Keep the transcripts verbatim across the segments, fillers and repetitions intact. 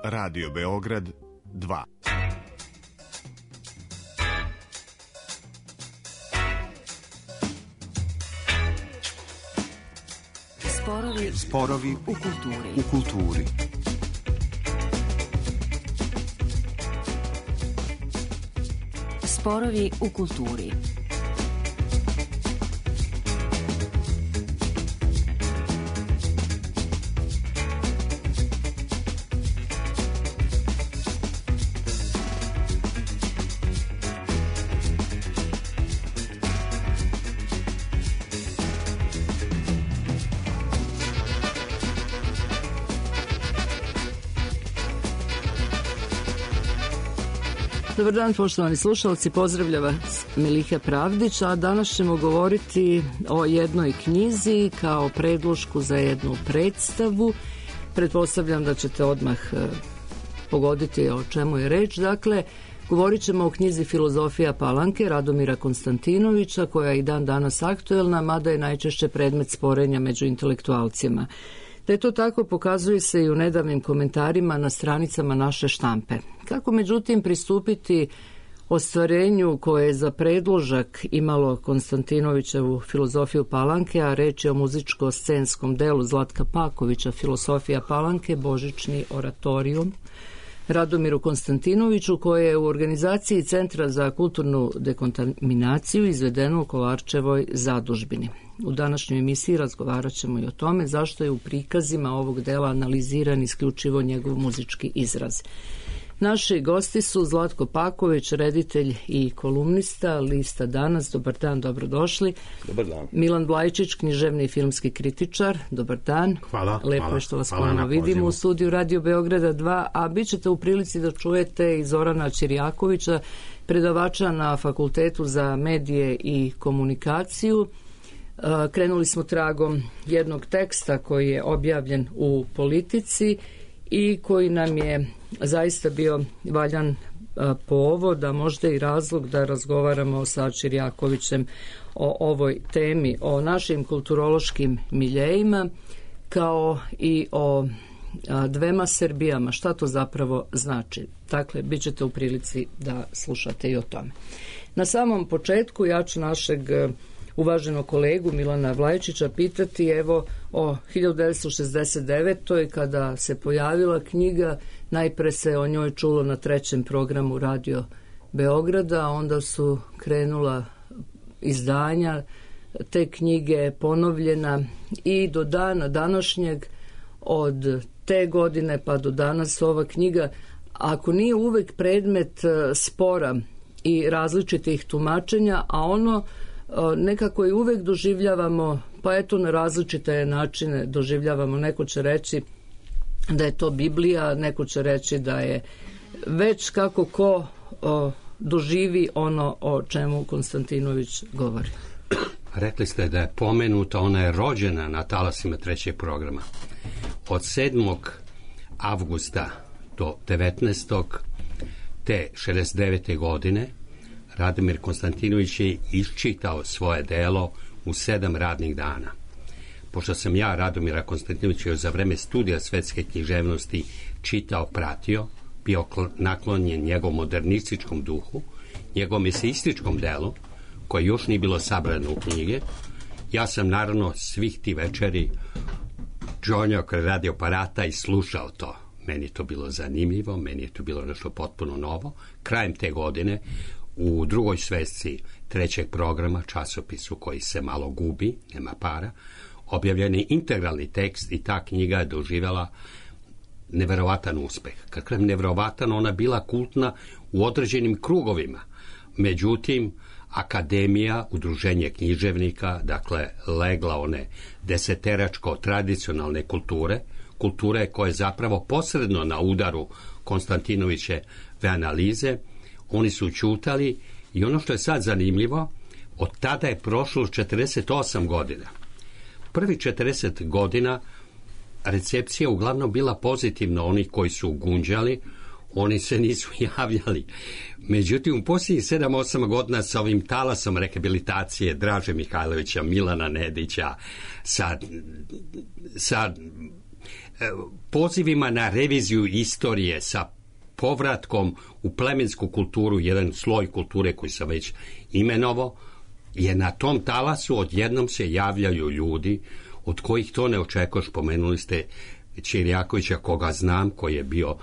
Radio Beograd dva. Sporovi, Sporovi u kulturi. U kulturi. Sporovi u kulturi. Dobar dan, poštovani slušalci, pozdravlja vas Miliha Pravdić, a danas ćemo govoriti o jednoj knjizi kao predlošku za jednu predstavu. Pretpostavljam da ćete odmah pogoditi o čemu je reč. Dakle, govorit ćemo o knjizi Filozofija Palanke Radomira Konstantinovića, koja je i dan danas aktuelna, mada je najčešće predmet sporenja među intelektualcima. Da je to tako pokazuje se i u nedavnim komentarima na stranicama naše štampe. Kako međutim pristupiti ostvarenju koje je za predložak imalo Konstantinovićevu Filozofiju Palanke, a reč je o muzičko-scenskom delu Zlatka Pakovića Filosofija Palanke, božićni oratorijum, Radomiru Konstantinoviću, koje je u organizaciji Centra za kulturnu dekontaminaciju izvedeno u Kolarčevoj zadužbini. U današnjoj emisiji razgovarat ćemo i o tome zašto je u prikazima ovog dela analiziran isključivo njegov muzički izraz. Naši gosti su Zlatko Paković, reditelj i kolumnista lista Danas. Dobar dan, dobrodošli. Dobar dan. Milan Blajčić, književni i filmski kritičar. Dobar dan. Hvala. Lepo hvala, je što vas ponovno vidimo u studiju Radio Beograda dva, a bit ćete u prilici da čujete i Zorana Ćirjakovića, predavača na Fakultetu za medije i komunikaciju. Krenuli smo tragom jednog teksta koji je objavljen u Politici i koji nam je zaista bio valjan povod, a možda i razlog da razgovaramo sa Ćirjakovićem o ovoj temi, o našim kulturološkim miljejima, kao i o dvema Srbijama. Šta to zapravo znači? Dakle, bit ćete u prilici da slušate i o tome. Na samom početku ja ću našeg uvaženog kolegu Milana Vlajčića pitati evo o hiljadu devetsto šezdeset devetoj. kada se pojavila knjiga. Najpre se o njoj čulo na trećem programu Radio Beograda, onda su krenula izdanja te knjige, ponovljena i do dana današnjeg, od te godine pa do danas ova knjiga, ako nije uvek predmet spora i različitih tumačenja, a ono nekako i uvek doživljavamo, pa eto na različite načine doživljavamo. Neko će reći da je to Biblija, neko će reći da je već kako ko o, doživi ono o čemu Konstantinović govori. Rekli ste da je pomenuta, ona je rođena na talasima trećeg programa. Od sedmog avgusta do devetnaestog te šezdeset devete godine Radomir Konstantinović je iščitao svoje delo u sedam radnih dana. Pošto sam ja Radomira Konstantinovića za vreme studija svetske književnosti čitao, pratio, bio naklonjen njegovom modernističkom duhu, njegovom eseističkom delu, koje još nije bilo sabrano u knjige, ja sam naravno svih ti večeri džonjao kraj radio aparata i slušao to. Meni je to bilo zanimljivo, meni je to bilo nešto potpuno novo. Krajem te godine u drugoj svesci trećeg programa, časopisu koji se malo gubi, nema para, objavljen je integralni tekst i ta knjiga je doživjela neverovatan uspeh. Kakav neverovatan, ona bila kultna u određenim krugovima. Međutim, akademija, udruženje književnika, dakle, legla one deseteračko tradicionalne kulture, kulture koje je zapravo posredno na udaru Konstantinovićeve analize, oni su ćutali i ono što je sad zanimljivo, od tada je prošlo četrdeset osam godina. Prvi četrdeset godina recepcija uglavnom bila pozitivna, oni koji su gunđali, oni se nisu javljali. Međutim, u posljednjih sedam osam godina sa ovim talasom rehabilitacije Draže Mihajlovića, Milana Nedića, sa, sa pozivima na reviziju istorije sa povratkom u plemensku kulturu, jedan sloj kulture koji sam već imenovao, je na tom talasu odjednom se javljaju ljudi od kojih to ne očekuješ. Pomenuli ste Čirjakovića, koga znam, koji je bio uh,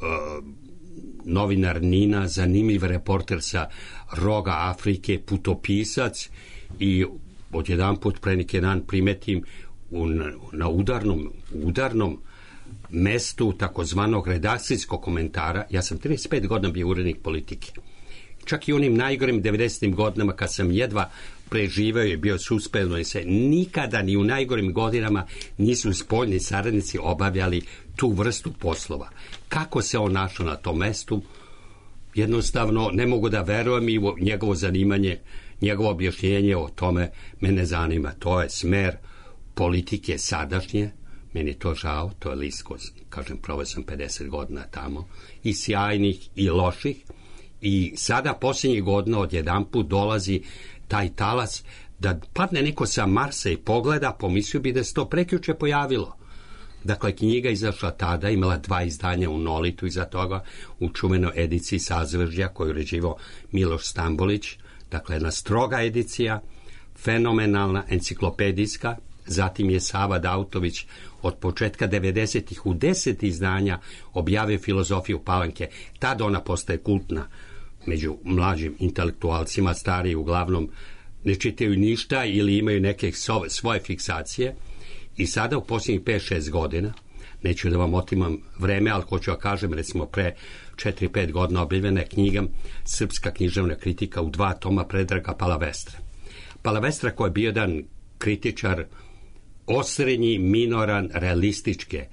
novinar Nina, zanimljiv reporter sa roga Afrike, putopisac, i odjedanput pre neki dan primetim u, na udarnom, udarnom mestu takozvanog redakcijskog komentara. Ja sam trideset pet godina bio urednik Politike. Čak i onim najgorim devedesetim godinama, kad sam jedva preživeo i bio suspendno, se nikada ni u najgorim godinama nisu spoljni saradnici obavljali tu vrstu poslova. Kako se on našao na tom mestu, jednostavno ne mogu da verujem, i njegovo zanimanje, njegovo objašnjenje o tome me ne zanima. To je smer politike sadašnje. Meni je to žao, to je lisko, kažem, proveo sam pedeset godina tamo, i sjajnih i loših, i sada posljednjih godina odjedanput dolazi taj talas da padne neko sa Marsa i pogleda, pomislio bi da se to prekjuče pojavilo. Dakle, knjiga izašla tada, imala dva izdanja u Nolitu, iza toga u čuvenoj ediciji Sazvežđa koju je uređivao Miloš Stambolić, dakle jedna stroga edicija, fenomenalna, enciklopedijska. Zatim je Sava Dautović od početka devedesetih u deset izdanja objavio Filozofiju Palanke. Tada ona postaje kultna među mlađim intelektualcima, stariji uglavnom ne čitaju ništa ili imaju neke svoje fiksacije. I sada u posljednjih pet šest godina, neću da vam otimam vreme, ali hoću da kažem, recimo pre četiri pet godina objavljena je knjiga Srpska književna kritika u dva toma Predraga Palavestre. Palavestra, koji je bio jedan kritičar osrednji, minoran, realističke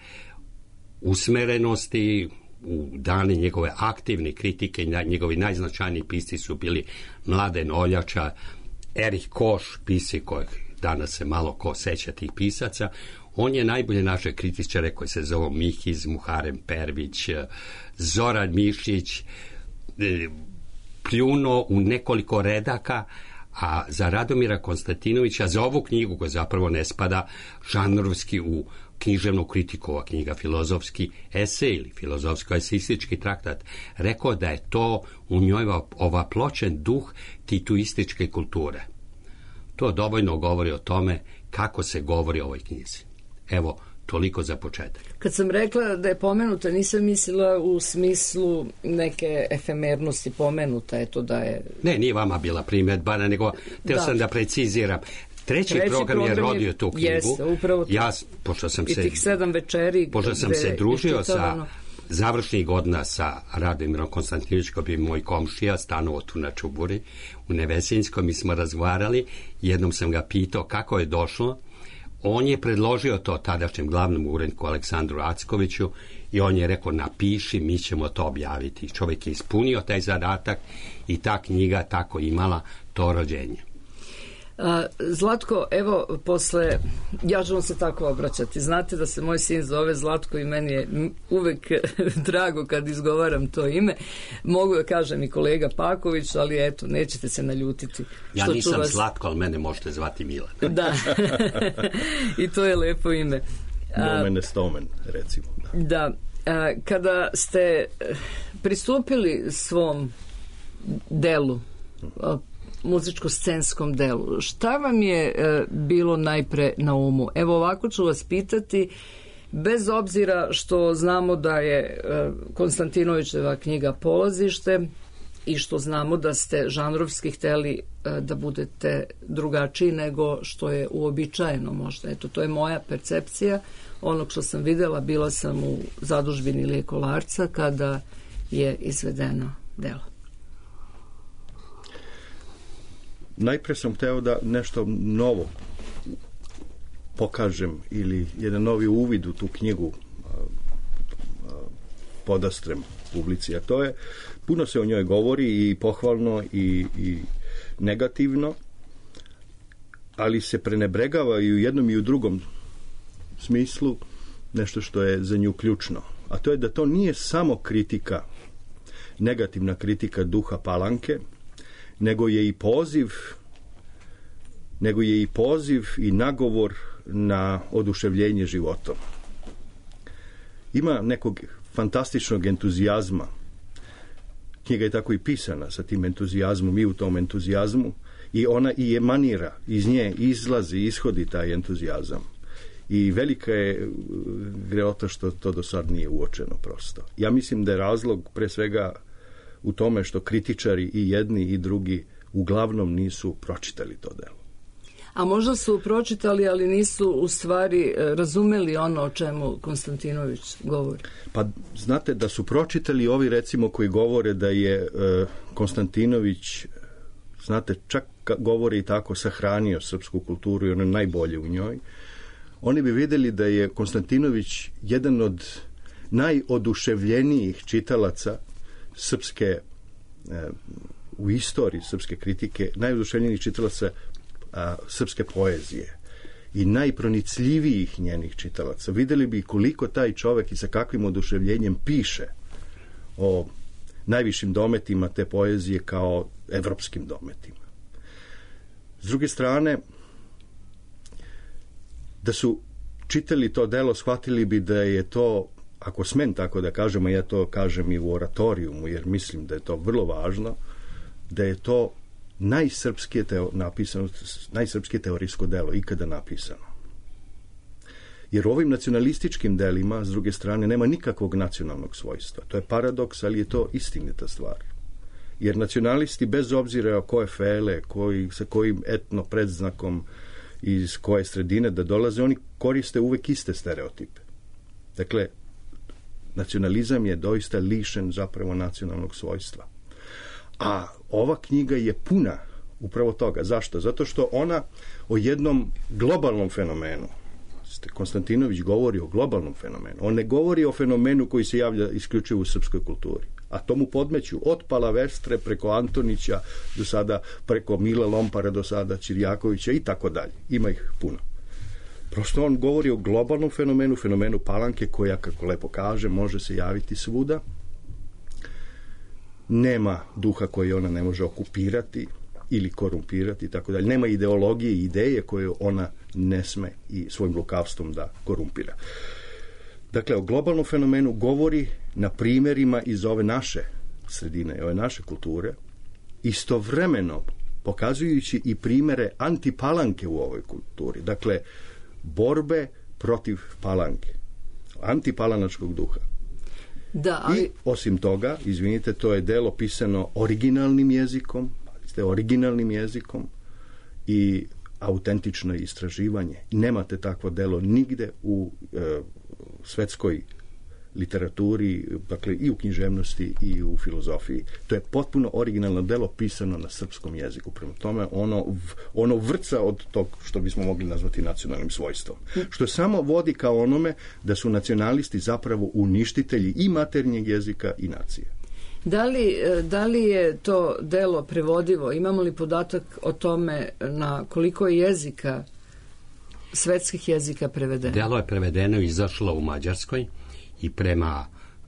usmerenosti, u dane njegove aktivne kritike, njegovi najznačajniji pisci su bili Mladen Oljača, Erich Koš, pisci kojih danas se malo ko seća tih pisaca. On je najbolje naše kritičare koji se zovu Mihiz, Muharem Pervić, Zoran Mišić, pljuno u nekoliko redaka, a za Radomira Konstantinovića, za ovu knjigu koja zapravo ne spada žanrovski u književnu kritiku, ova knjiga filozofski esej ili filozofsko-eseistički traktat, rekao da je to u njoj ovapločen duh tituističke kulture. To dovoljno govori o tome kako se govori o ovoj knjizi. Evo, toliko za početak. Kad sam rekla da je pomenuta, nisam mislila u smislu neke efemernosti pomenuta, eto da je... Ne, nije vama bila primjedba, nego teo da. sam da preciziram. Treći, Treći program, program je rodio tu knjigu. Jeste, upravo to. Ja, pošto sam I se, tih sedam večeri... Pošto sam se družio sa završnih godina sa Radomirom Konstantinovićem, koji je moj komšija, stanovo tu na Čuburi, u Nevesinskom, mi smo razgovarali, jednom sam ga pitao kako je došlo. On je predložio to tadašnjem glavnom uredniku Aleksandru Ackoviću i on je rekao, napiši, mi ćemo to objaviti. Čovjek je ispunio taj zadatak i ta knjiga tako imala to rođenje. Zlatko, evo, posle, ja ću vam se tako obraćati, znate da se moj sin zove Zlatko i meni je uvek drago kad izgovaram to ime. Mogu da kažem i kolega Paković, ali eto, nećete se naljutiti. Ja nisam vas... Zlatko, ali mene možete zvati Milan. Da, i to je lepo ime. Nomen est omen, recimo. Da, kada ste pristupili svom delu, muzičko-scenskom delu, šta vam je e, bilo najpre na umu? Evo ovako ću vas pitati, bez obzira što znamo da je e, Konstantinovićeva knjiga polazište i što znamo da ste žanrovski hteli e, da budete drugačiji nego što je uobičajeno možda. Eto, to je moja percepcija onog što sam videla. Bila sam u zadužbini Ilije Kolarca kada je izvedeno delo. Najpre sam hteo da nešto novo pokažem ili jedan novi uvid u tu knjigu a, a, podastrem publici, a to je, puno se o njoj govori i pohvalno i, i negativno, ali se prenebregava i u jednom i u drugom smislu nešto što je za nju ključno, a to je da to nije samo kritika, negativna kritika duha Palanke, nego je i poziv nego je i poziv i nagovor na oduševljenje životom. ima nekog fantastičnog entuzijazma. Knjiga je tako i pisana sa tim entuzijazmom i u tom entuzijazmu i ona i emanira, iz nje izlazi, ishodi taj entuzijazam. I velika je greota što to do sad nije uočeno prosto. Ja mislim da je razlog pre svega u tome što kritičari i jedni i drugi uglavnom nisu pročitali to delo. A možda su pročitali, ali nisu u stvari razumeli ono o čemu Konstantinović govori. Pa znate da su pročitali ovi recimo koji govore da je e, Konstantinović, znate, čak govori i tako, sahranio srpsku kulturu i ono najbolje u njoj. Oni bi vidjeli da je Konstantinović jedan od najoduševljenijih čitalaca srpske, e, u istoriji srpske kritike, najoduševljenijih čitalaca a, srpske poezije i najpronicljivijih njenih čitalaca. Vidjeli bi koliko taj čovjek i sa kakvim oduševljenjem piše o najvišim dometima te poezije kao evropskim dometima. S druge strane, da su čitali to delo, shvatili bi da je to, ako smem tako da kažemo, ja to kažem i u oratorijumu, jer mislim da je to vrlo važno, da je to najsrpskije teo, napisano, najsrpskije teorijsko delo ikada napisano. Jer u ovim nacionalističkim delima, s druge strane, nema nikakvog nacionalnog svojstva. To je paradoks, ali je to istinita stvar. Jer nacionalisti, bez obzira koje fele, koji, sa kojim etno predznakom iz koje sredine da dolaze, oni koriste uvek iste stereotipe. Dakle, nacionalizam je doista lišen zapravo nacionalnog svojstva. A ova knjiga je puna upravo toga. Zašto? Zato što ona o jednom globalnom fenomenu, Konstantinović govori o globalnom fenomenu. On ne govori o fenomenu koji se javlja isključivo u srpskoj kulturi. A tomu podmeću od Palavestre preko Antonića do sada, preko Mila Lompara do sada, Ćirjakovića i tako dalje. Ima ih puno. Prosto on govori o globalnom fenomenu, fenomenu Palanke koja, kako lepo kaže, može se javiti svuda. Nema duha koji ona ne može okupirati ili korumpirati i tako dalje. Nema ideologije i ideje koje ona ne sme i svojim lukavstvom da korumpira. Dakle, o globalnom fenomenu govori na primjerima iz ove naše sredine, ove naše kulture, istovremeno pokazujući i primjere antipalanke u ovoj kulturi. Dakle, borbe protiv palanke, antipalanačkog duha. Da, ali... I osim toga, izvinite, to je delo pisano originalnim jezikom, ste originalnim jezikom i autentično istraživanje. Nemate takvo delo nigde u e, svetskoj literaturi, dakle i u književnosti i u filozofiji. To je potpuno originalno delo pisano na srpskom jeziku. Prema tome ono, ono vrca od tog što bismo mogli nazvati nacionalnim svojstvom. Što samo vodi kao onome da su nacionalisti zapravo uništitelji i maternjeg jezika i nacije. Da li, da li je to delo prevodivo? Imamo li podatak o tome na koliko je jezika, svetskih jezika prevedeno? Delo je prevedeno i izašlo u Mađarskoj i prema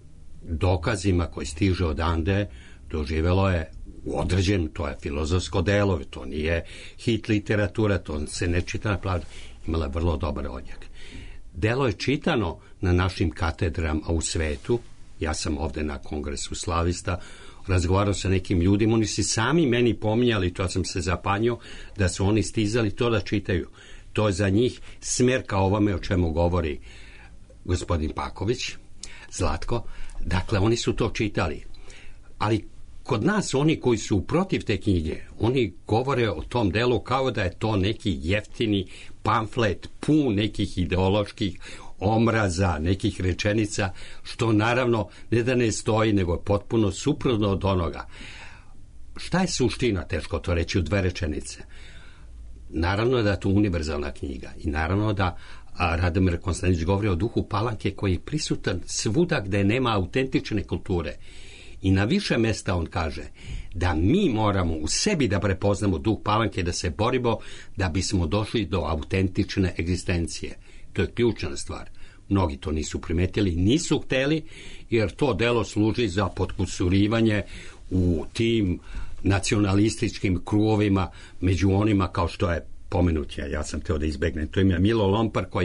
dokazima koji stiže odande doživjelo je određen, to je filozofsko delo, to nije hit literatura, to se ne čita na plažu, imala je vrlo dobar odjek. Delo je čitano na našim katedrama u svetu. Ja sam ovdje na Kongresu slavista razgovarao sa nekim ljudima, oni su sami meni pominjali, to sam se zapanjio, da su oni stizali to da čitaju. To je za njih smjer kao ovome o čemu govori gospodin Paković, Zlatko. Dakle, oni su to čitali. Ali kod nas, oni koji su protiv te knjige, oni govore o tom delu kao da je to neki jeftini pamflet pun nekih ideoloških omraza, nekih rečenica, što naravno ne da ne stoji, nego je potpuno suprotno od onoga. Šta je suština, teško to reći u dve rečenice? Naravno da je to univerzalna knjiga i naravno da a Radomir Konstantinović govori o duhu Palanke koji je prisutan svuda gde nema autentične kulture. I na više mesta on kaže da mi moramo u sebi da prepoznamo duh Palanke, da se borimo da bismo došli do autentične egzistencije. To je ključna stvar. Mnogi to nisu primetili, nisu hteli, jer to delo služi za potkusurivanje u tim nacionalističkim krugovima među onima kao što je pomenut je, ja sam teo da izbegnem, to ime Milo Lompar koji je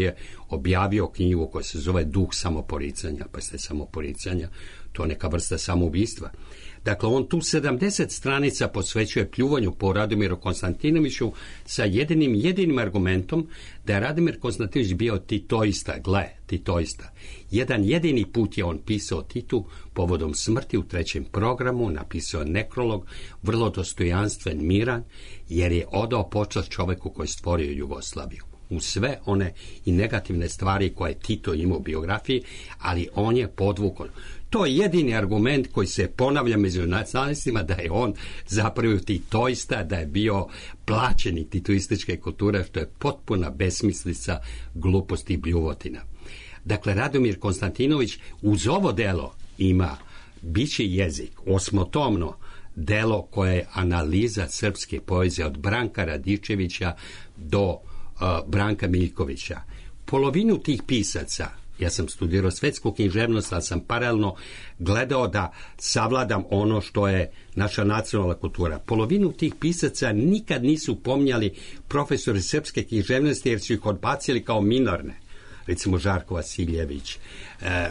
objavio knjigu koja se zove Duh samoporicanja, pa ste samoporicanja, to je neka vrsta samoubistva. Dakle, on tu sedamdeset stranica posvećuje pljuvanju po Radomiru Konstantinoviću sa jedinim, jedinim argumentom da je Radomir Konstantinović bio titoista, gle, titoista. Jedan jedini put je on pisao Titu povodom smrti u trećem programu, napisao nekrolog, vrlo dostojanstven, miran, jer je odao počast čoveku koji je stvorio Jugoslaviju. U sve one i negativne stvari koje je Tito imao u biografiji, ali on je podvukao. To je jedini argument koji se ponavlja među nacionalistima, da je on zapravo titoista, da je bio plaćenik titoističke kulture, što je potpuna besmislica, gluposti i bljuvotina. Dakle, Radomir Konstantinović uz ovo delo ima Biće jezik, osmotomno delo koje je analiza srpske poezije od Branka Radičevića do uh, Branka Miljkovića. Polovinu tih pisaca, ja sam studirao svetsku književnost, ali sam paralelno gledao da savladam ono što je naša nacionalna kultura. Polovinu tih pisaca nikad nisu pomnjali profesori srpske književnosti, jer su ih odbacili kao minorne. Recimo Žarko Vasiljević, eh,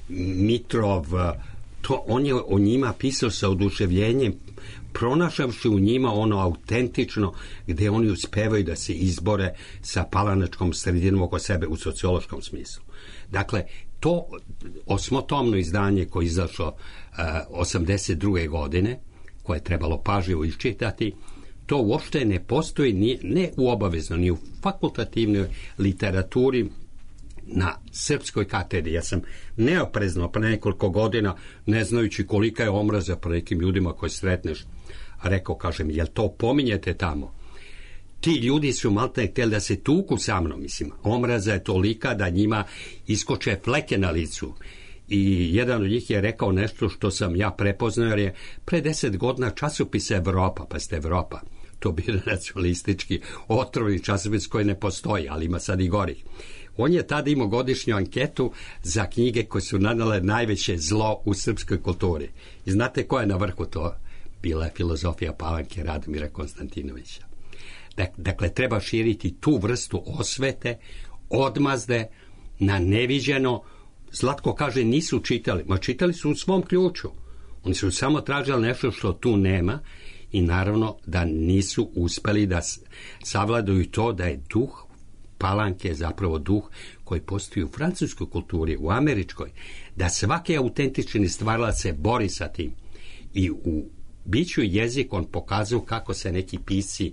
Mitrov, to, on je o njima pisao sa oduševljenjem, pronašavši u njima ono autentično, gde oni uspevaju da se izbore sa palanačkom sredinom oko sebe u sociološkom smislu. Dakle, to osmotomno izdanje koje je izašlo uh, osamdeset druge godine, koje je trebalo pažljivo iščitati, to uopšte ne postoji ni, ne u obavezno, ni u fakultativnoj literaturi na srpskoj katedri. Ja sam neoprezno pre nekoliko godina, ne znajući kolika je omraza pre nekim ljudima koje sretneš, rekao, kažem, jel to pominjete tamo? Ti ljudi su maltene htjeli da se tuku sa mnom, mislim. Omraza je tolika da njima iskoče fleke na licu. I jedan od njih je rekao nešto što sam ja prepoznao, jer je pre deset godina časopis Evropa, pa ste Evropa, to bio nacionalistički otrovni časopis koji ne postoji, ali ima sad i gorih. On je tada imao godišnju anketu za knjige koje su nanale najveće zlo u srpskoj kulturi. I znate ko je na vrhu to? Bila je Filozofija Palanke Radomira Konstantinovića. Dakle, treba širiti tu vrstu osvete, odmazde na neviđeno. Zlatko kaže, nisu čitali. Ma čitali su u svom ključu. Oni su samo tražili nešto što tu nema i naravno da nisu uspeli da savladaju to da je duh Palanke zapravo duh koji postoji u francuskoj kulturi, u američkoj, da svaki autentični stvarac se bori sa tim. I u Biću jezik on pokazuje kako se neki pisci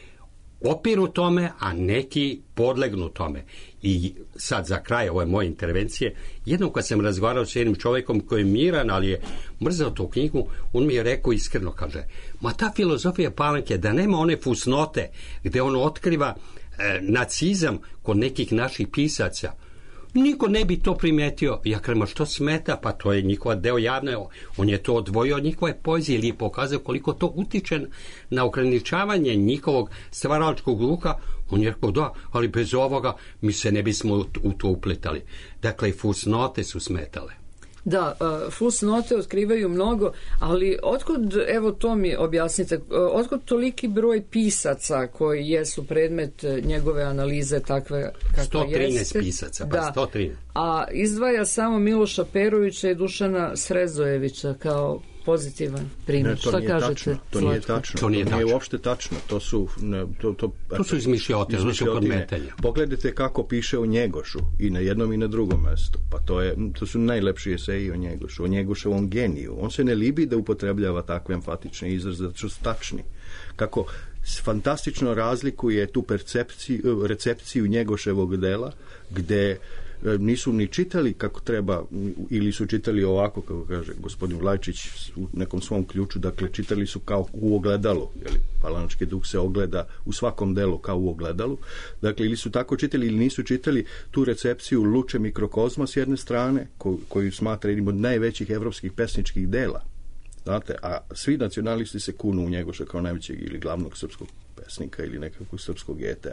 opiru tome, a neki podlegnu tome. I sad za kraj ove moje intervencije, jednom kad sam razgovarao s jednim čovjekom koji je miran, ali je mrzao tu knjigu, on mi je rekao iskreno, kaže, ma ta filozofija Palanke, da nema one fusnote gde on otkriva e, nacizam kod nekih naših pisaca, niko ne bi to primetio. Ja kažem, što smeta? Pa to je njihova deo javne, on je to odvojio od njihove poezije ili je pokazao koliko to utiče na ograničavanje njihovog stvaralačkog duha. On je rekao, da, ali bez ovoga mi se ne bismo u to upletali. Dakle, fusnote su smetale. Da, uh, fusnote otkrivaju mnogo, ali otkud, evo to mi objasnite, uh, otkud toliki broj pisaca koji jesu predmet njegove analize takve kakva sto trinaest jeste? Pisaca, pa da. sto trinaest. A izdvaja samo Miloša Perovića i Dušana Srezojevića kao pozitivan primjer. Ne, to Šta nije kažete? tačno. To nije tačno. To nije, to nije tačno. uopšte tačno. To su ne, to, to, to su izmišljotine, to su podmetanja. Pogledajte kako piše o Njegošu i na jednom i na drugom mestu. Pa to je to su najlepši eseji o Njegošu, o Njegoševom geniju. On se ne libi da upotrebljava takve emfatične izraze, da su tačni. Kako fantastično razlikuje tu percepciju, recepciju Njegoševog dela, gde nisu ni čitali kako treba ili su čitali ovako, kako kaže gospodin Vlajčić u nekom svom ključu, dakle čitali su kao u ogledalu, jeli, palanački duh se ogleda u svakom delu kao u ogledalu, dakle ili su tako čitali ili nisu čitali tu recepciju Luče mikrokozma s jedne strane, koju, koju smatra jednim od najvećih evropskih pesničkih dela, znate, a svi nacionalisti se kunu u Njegoša kao najvećeg ili glavnog srpskog pesnika ili nekakvog srpskog getea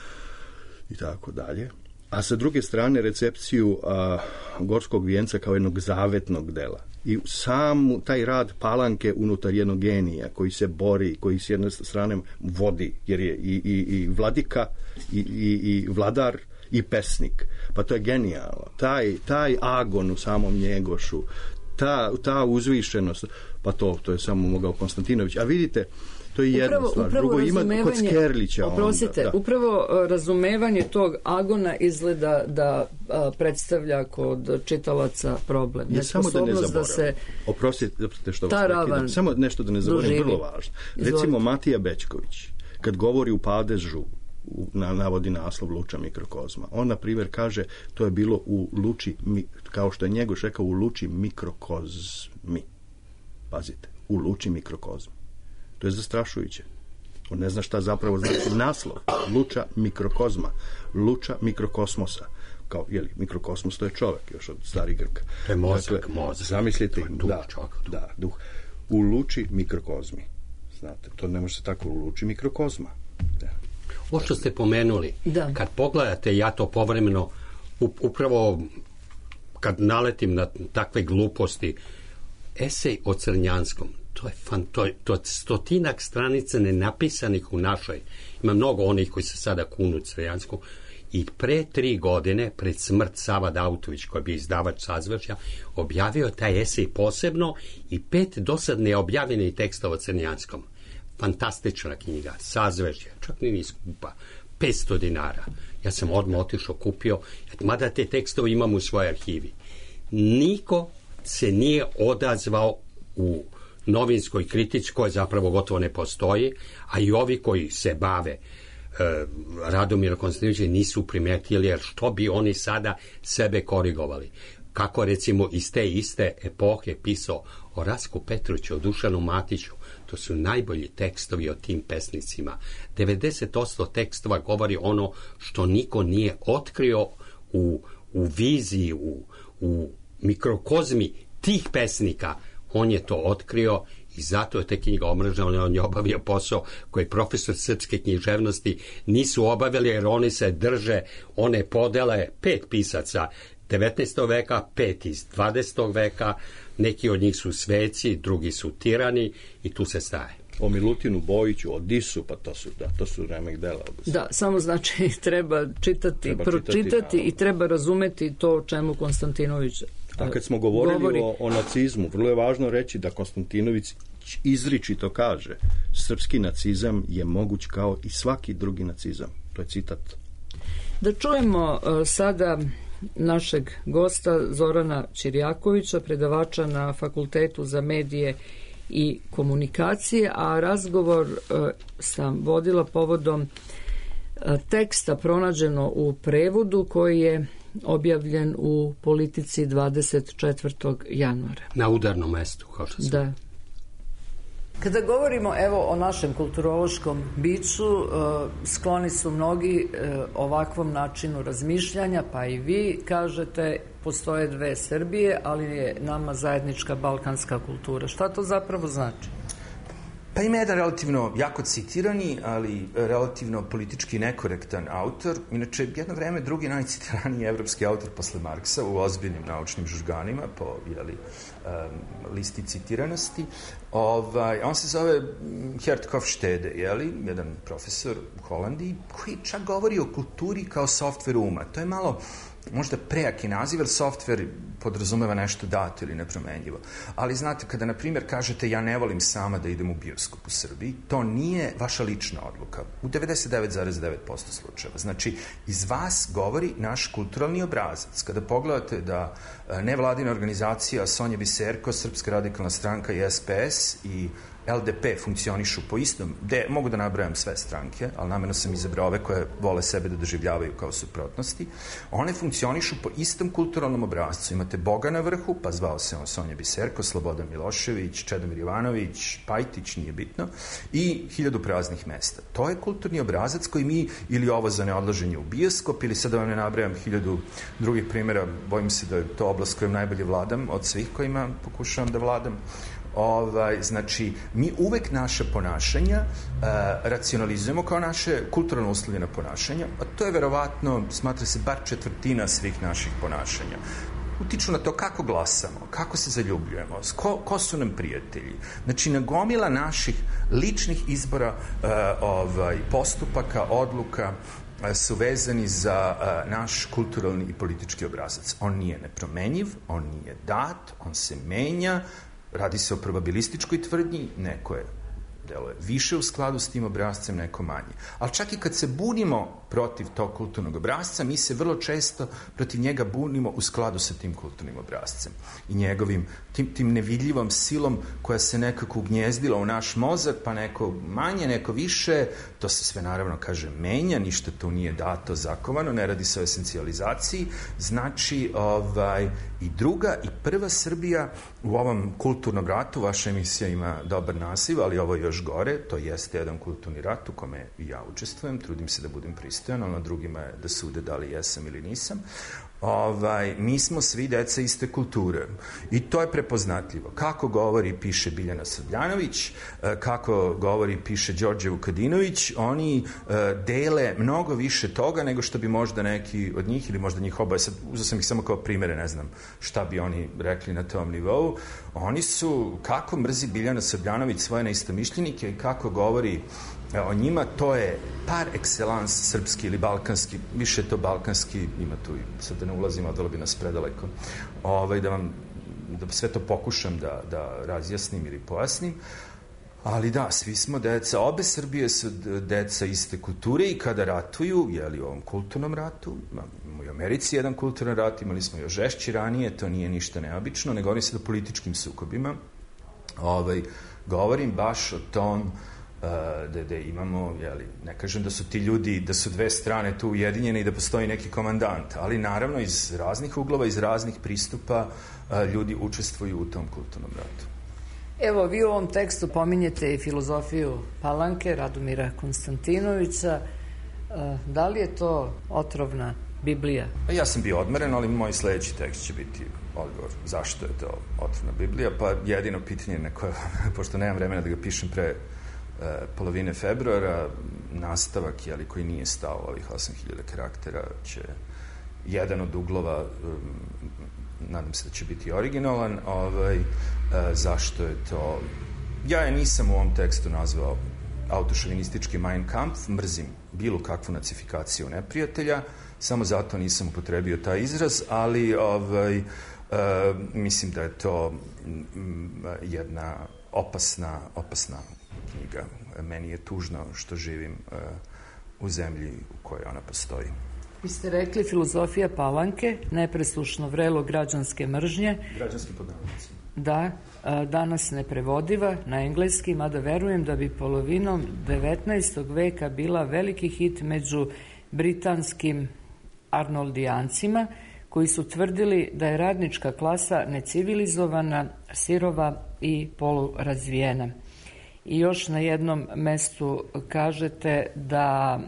i tako dalje. A sa druge strane recepciju a, Gorskog vijenca kao jednog zavetnog dela. I sam taj rad Palanke unutar jednog genija koji se bori, koji s jedne strane vodi, jer je i, i, i vladika i, i, i vladar i pesnik. Pa to je genijalno. Taj, taj agon u samom Njegošu, ta, ta uzvišenost, pa to, to je samo mogao Konstantinović. A vidite, to je jedna upravo, stvar. Upravo Drugo ima kod Skerlića. Oprostite, onda, da. upravo razumevanje tog agona izgleda da a, predstavlja kod čitalaca problem. Ja samo da ne zaboravim. Da se oprostite, oprostite što vas prekidam. Samo nešto da ne zaboravim, vrlo važno. Recimo, Izvolite. Matija Bećković, kad govori u padežu, na, navodi naslov Luča mikrokozma. On, na primjer, kaže, to je bilo u Luči, kao što je Njegoš rekao, u Luči mikrokozmi. Pazite, u Luči mikrokozmi. To je zastrašujuće. On ne zna šta zapravo znači naslov. Luča mikrokozma. Luča mikrokosmosa. Kao, jeli, mikrokosmos to je čovjek, još od starih Grka. To je mozak, dakle, mozak. Zamislite, duh, da, čovjek, duh. da, duh. U Luči mikrokozmi. Znate, to ne može se tako u Luči mikrokozma. Da. Ovo što ste pomenuli, da. Kad pogledate, ja to povremeno, upravo kad naletim na takve gluposti, esej o Crnjanskom, to je, fan, to je, to je stotinak stranica nenapisanih u našoj. Ima mnogo onih koji se sada kunu Crnjanskom. I pre tri godine, pred smrt, Sava Dautović, koji je bio izdavač Sazvežja, objavio taj esej posebno i pet dosad neobjavljenih tekstova o Crnjanskom. Fantastična knjiga, Sazvežje, čak ni skupa, petsto dinara. Ja sam odmah otišao, kupio, mada te tekstove imam u svojoj arhivi. Niko se nije odazvao u novinskoj kritici, koja zapravo gotovo ne postoji, a i ovi koji se bave e, Radomira Konstantinovića nisu primetili, jer što bi oni sada sebe korigovali. Kako recimo iz te iste epohe pisao o Rasku Petroviću, o Dušanu Matiću, to su najbolji tekstovi o tim pesnicima. devedeset posto tekstova govori ono što niko nije otkrio u, u viziji, u, u mikrokozmi tih pesnika. On je to otkrio i zato je te knjiga omražena. On je obavio posao koji profesor srpske književnosti nisu obavili, jer oni se drže one podele pet pisaca devetnaestog veka, pet iz dvadesetog veka, neki od njih su sveci, drugi su tirani i tu se staje. O Milutinu Bojiću, o Disu, pa to su, da, to su remek dela. Da, samo znači treba čitati, treba pročitati čitati, i treba razumeti to o čemu Konstantinović A kad smo govorili govori. o, o nacizmu, vrlo je važno reći da Konstantinović izričito kaže: srpski nacizam je moguć kao i svaki drugi nacizam. To je citat. Da čujemo uh, sada našeg gosta Zorana Čirjakovića, predavača na Fakultetu za medije i komunikacije, a razgovor uh, sam vodila povodom uh, teksta pronađeno u prevodu koji je objavljen u Politici dvadeset četvrtog januara. Na udarnom mestu, kao što sam. Da. Kada govorimo evo o našem kulturološkom biću, skloni su mnogi ovakvom načinu razmišljanja, pa i vi kažete postoje dve Srbije, ali je nama zajednička balkanska kultura. Šta to zapravo znači? Pa ima jedan relativno jako citirani, ali relativno politički nekorektan autor. Inače, jedno vreme drugi najcitiraniji evropski autor posle Marksa u ozbiljnim naučnim žurganima po jeli, um, listi citiranosti. Ovaj, on se zove Gert Hofstede, jeli, jedan profesor u Holandiji, koji čak govori o kulturi kao softveru uma. To je malo možda prejaki naziv, jer softver podrazumeva nešto dato ili nepromenljivo. Ali znate, kada, na primjer, kažete ja ne volim sama da idem u bioskop u Srbiji, to nije vaša lična odluka. U devedeset devet zarez devet posto slučajeva. Znači, iz vas govori naš kulturalni obrazac. Kada pogledate da nevladina organizacija Sonja Biserko, Srpska radikalna stranka i S P S i L D P funkcionišu po istom, de, mogu da nabrajam sve stranke, ali namerno sam izabrao ove koje vole sebe da doživljavaju kao suprotnosti, one funkcionišu po istom kulturalnom obrazcu. Imate Boga na vrhu, pa zvao se on Sonja Biserko, Slobodan Milošević, Čedomir Jovanović, Pajtić, nije bitno, i hiljadu praznih mesta. To je kulturni obrazac koji mi, ili ovo za neodlaženje u bioskop, ili sad da vam ne nabrajam hiljadu drugih primjera, bojim se da je to oblast kojom najbolje vladam od svih kojima pokušavam da vladam. Ovaj, znači, mi uvek naše ponašanja uh, racionalizujemo kao naše kulturno uslovljena ponašanja, a to je verovatno, smatra se, bar četvrtina svih naših ponašanja. Utiču na to kako glasamo, kako se zaljubljujemo, ko, ko su nam prijatelji. Znači, nagomila naših ličnih izbora, uh, ovaj, postupaka, odluka, su vezani za naš kulturalni i politički obrazac. On nije nepromenjiv, on nije dat, on se menja, radi se o probabilističkoj tvrdnji, neko je deluje više u skladu s tim obrazcem, neko manje. Ali čak i kad se bunimo protiv tog kulturnog obrazca, mi se vrlo često protiv njega bunimo u skladu sa tim kulturnim obrazcem i njegovim, tim, tim nevidljivom silom koja se nekako ugnjezdila u naš mozak, pa neko manje, neko više, to se sve naravno kaže menja, ništa tu nije dato, zakovano, ne radi se o esencijalizaciji, znači ovaj, i druga i prva Srbija u ovom kulturnom ratu, vaša emisija ima dobar naziv, ali ovo je još gore, to jeste jedan kulturni rat u kome i ja učestvujem, trudim se da budem pristojan, ali na drugima je da sude da li jesam ili nisam. Ovaj, mi smo svi deca iste kulture i to je prepoznatljivo. Kako govori i piše Biljana Srbljanović, kako govori i piše Đorđe Vukadinović, oni dele mnogo više toga nego što bi možda neki od njih ili možda njih oboje, sad uzeo sam ih samo kao primere, ne znam šta bi oni rekli na tom nivou. Oni su, kako mrzi Biljana Srbljanović svoje neistomišljenike i kako govori o njima, to je par excellence srpski ili balkanski, više to balkanski, ima tu i sad da ne ulazim, odvelo bi nas predaleko, ovaj, da vam da sve to pokušam da, da razjasnim ili pojasnim, ali da, svi smo deca, obe Srbije su deca iste kulture i kada ratuju, jeli u ovom kulturnom ratu, imamo i u Americi jedan kulturni rat, imali smo još žešći ranije, to nije ništa neobično, ne govorim se o političkim sukobima, ovaj, govorim baš o tom da, da imamo, jeli, ne kažem da su ti ljudi, da su dve strane tu ujedinjene i da postoji neki komandant, ali naravno iz raznih uglova, iz raznih pristupa ljudi učestvuju u tom kulturnom ratu. Evo, vi u ovom tekstu pominjete i filozofiju Palanke, Radomira Konstantinovića. Da li je to otrovna Biblija? Ja sam bio odmeren, ali moj sledeći tekst će biti odgovor zašto je to otrovna Biblija, pa jedino pitanje na koje, pošto nemam vremena da ga pišem pre polovine februara, nastavak, jeli, koji nije stao ovih osam hiljada karaktera, će jedan od uglova, nadam se da će biti originalan, ovaj, zašto je to... Ja je nisam u ovom tekstu nazvao autošovinistički Mein Kampf, mrzim bilo kakvu nacifikaciju neprijatelja, samo zato nisam upotrebio taj izraz, ali ovaj, mislim da je to jedna opasna, opasna knjiga. Meni je tužno što živim uh, u zemlji u kojoj ona postoji. Vi ste rekli filozofija Palanke, nepreslušno vrelo građanske mržnje. Građanski podavnici. Da, danas neprevodiva na engleski, mada verujem da bi polovinom devetnaestog veka bila veliki hit među britanskim arnoldijancima, koji su tvrdili da je radnička klasa necivilizovana, sirova i polurazvijena. I još na jednom mestu kažete da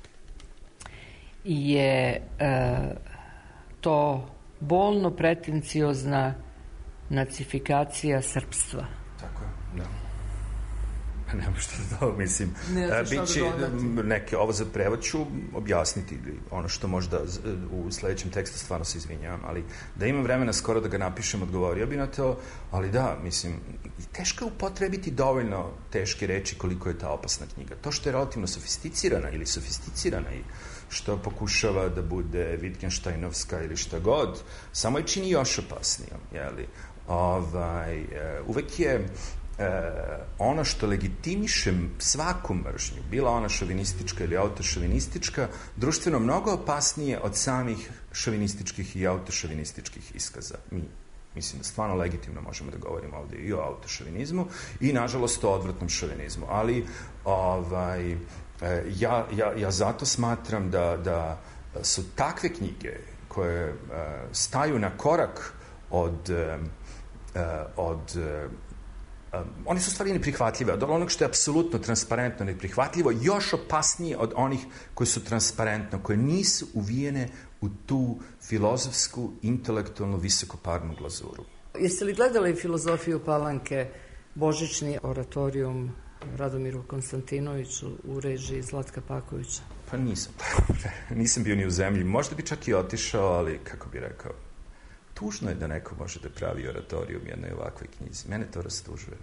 je e, to bolno pretenciozna nacifikacija srpstva. Tako je, da. Nema što da to, mislim. Ne znam biće, neke, ovo za prevod ću objasniti, ono što možda u sledećem tekstu stvarno se izvinjavam, ali da imam vremena skoro da ga napišem, odgovorio bi na to, ali da, mislim, teško je upotrebiti dovoljno teške reči koliko je ta opasna knjiga. To što je relativno sofisticirana ili sofisticirana i što pokušava da bude Wittgensteinovska ili šta god, samo je čini još opasnijom, jeli? Ovaj, uvek je ono što legitimiše svaku mržnju, bila ona šovinistička ili autošovinistička, društveno mnogo opasnije od samih šovinističkih i autošovinističkih iskaza. Mi, mislim da stvarno legitimno možemo da govorimo ovde i o autošovinizmu i, nažalost, o odvratnom šovinizmu. Ali ovaj, ja, ja, ja zato smatram da, da su takve knjige koje staju na korak od, od Um, one su stvari neprihvatljive, od onog što je apsolutno transparentno neprihvatljivo, još opasnije od onih koji su transparentno, koje nisu uvijene u tu filozofsku, intelektualnu, visokoparnu glazuru. Jeste li gledali filozofiju Palanke, božićni oratorijum Radomiru Konstantinoviću u režiji Zlatka Pakovića? Pa nisam. Nisam bio ni u zemlji. Možda bi čak i otišao, ali kako bi rekao, tužno je da neko može da pravi oratorijum jednoj ovakvoj knjizi. Mene to rastužuje.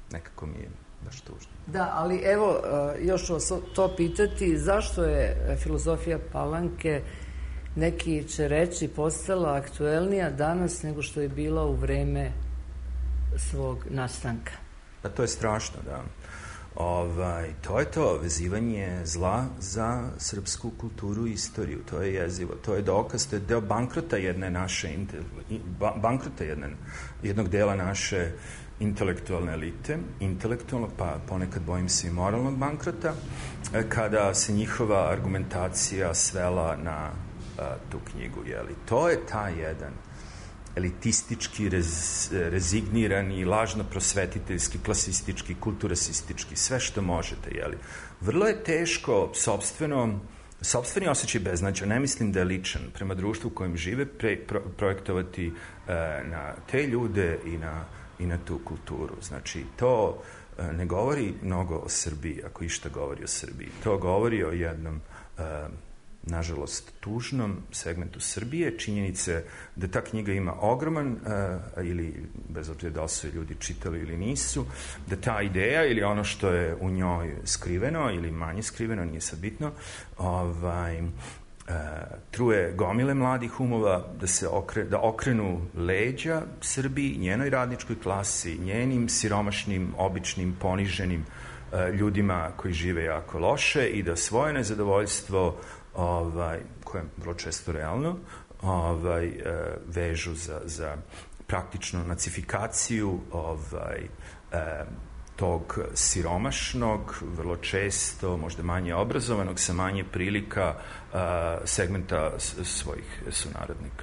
nekako mi je baš tužno. Da, ali evo, još ću vas to pitati, zašto je filozofija Palanke, neki će reći, postala aktuelnija danas nego što je bila u vreme svog nastanka? Pa to je strašno, da. Ovaj, to je to, vezivanje zla za srpsku kulturu i istoriju, to je jezivo, to je dokaz, to je deo bankrota jedne naše, bankrota jedne, jednog dela naše intelektualne elite, intelektualnog, pa ponekad bojim se i moralnog bankrota, kada se njihova argumentacija svela na a, tu knjigu, jeli. To je taj jedan elitistički, rez, rezignirani, lažno prosvetiteljski, klasistički, kulturasistički, sve što možete, jeli. Vrlo je teško sopstveno, sopstveni osjećaj beznađa, ne mislim da je ličan prema društvu u kojem žive, pre, pro, projektovati e, na te ljude i na, i na tu kulturu. Znači, to e, ne govori mnogo o Srbiji, ako išta govori o Srbiji. To govori o jednom e, nažalost tužnom segmentu Srbije, činjenice da ta knjiga ima ogroman, uh, ili bez obzira da li su ljudi čitali ili nisu, da ta ideja ili ono što je u njoj skriveno ili manje skriveno, nije sad bitno, ovaj, uh, truje gomile mladih umova da se okre, da okrenu leđa Srbiji, njenoj radničkoj klasi, njenim siromašnim, običnim, poniženim uh, ljudima koji žive jako loše i da svoje nezadovoljstvo ovaj, koje je vrlo često realno, ovaj, e, vežu za, za praktičnu nacifikaciju ovaj, e, tog siromašnog, vrlo često, možda manje obrazovanog, sa manje prilika e, segmenta svojih sunarodnika.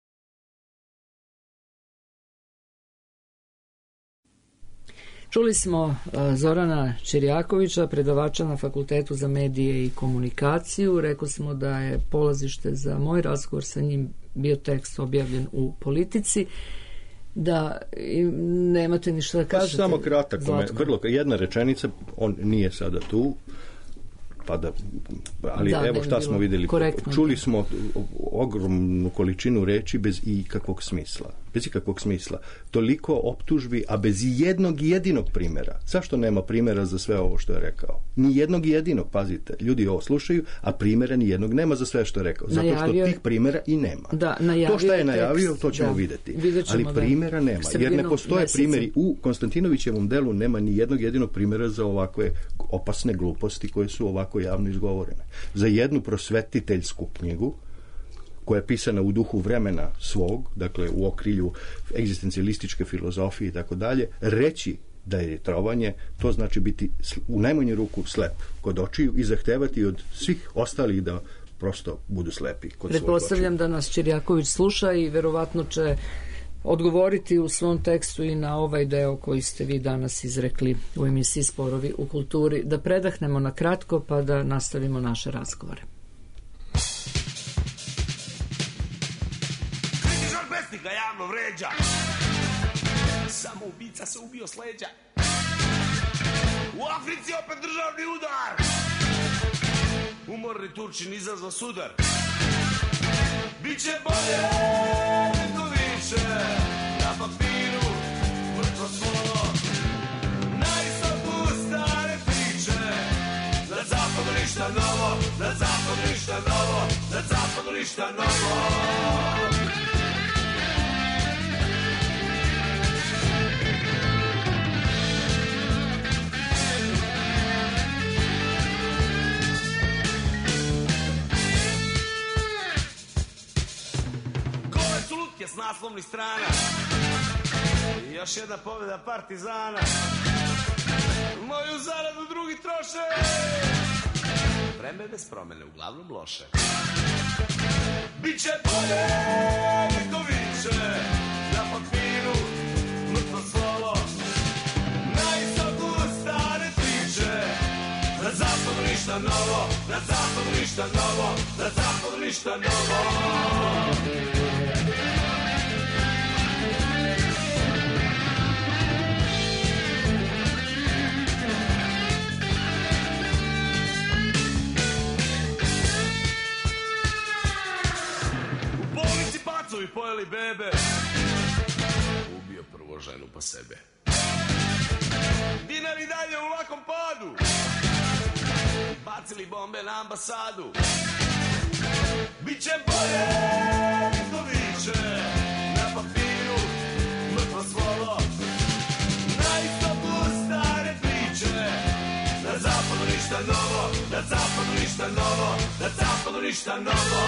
Čuli smo Zorana Čirjakovića, predavača na Fakultetu za medije i komunikaciju. Rekli smo da je polazište za moj razgovor sa njim bio tekst objavljen u Politici. Da nemate ništa da kažete? Samo kratak, vrlo, jedna rečenica, on nije sada tu, pa da, ali da, evo šta smo vidjeli. Korektno. Čuli smo ogromnu količinu reči bez ikakvog smisla. Bez ikakvog smisla. Toliko optužbi, a bez jednog jedinog primjera. Zašto nema primjera za sve ovo što je rekao? Ni jednog jedinog, pazite. Ljudi ovo slušaju, a primjera ni jednog nema za sve što je rekao. Zato najavio, što tih primjera i nema. Da, to što je najavio, tekst, to ćemo da, vidjeti. Ali primjera nema. Jer ne postoje meseca. Primjeri. U Konstantinovićevom delu nema ni jednog jedinog primjera za ovakve opasne gluposti koje su ovako javno izgovorene. Za jednu prosvetiteljsku knjigu koja je pisana u duhu vremena svog, dakle u okrilju egzistencijalističke filozofije i tako dalje, reći da je trovanje, to znači biti u najmanju ruku slep kod očiju i zahtevati od svih ostalih da prosto budu slepi kod svojih očiju. Pretpostavljam da nas Čirjaković sluša i verovatno će odgovoriti u svom tekstu i na ovaj deo koji ste vi danas izrekli u emisiji Sporovi u kulturi. Da predahnemo na kratko pa da nastavimo naše razgovore. Kritičar pesnika javno vređa, samo ubica se ubio s leđa. U Africi opet državni udar, umorni Turčin izazva sudar. Biće bolje nego više, na papiru mrtvo slovo, na istoku stare priče, na zapadu ništa novo, na zapadu ništa novo, na zapadu ništa novo. S naslovnih strana i još jedna pobjeda Partizana. Moju zaradu drugi troše, vreme bez promene, uglavnom loše. Biće bolje nego više, na papiru mrtvo slovo, na istoku stare priče, na zapadu ništa novo, na zapadu ništa novo, na zapadu ništa novo. I pojeli bebe, ubio prvo ženu pa sebe. i dalje u lakom padu. Bacili bombe na ambasadu. Biće bolje, niko viče. Na papiru, mrtvo slovo. Na istoku stare priče. Na zapadu ništa novo. Na zapadu ništa novo. Na zapadu ništa novo.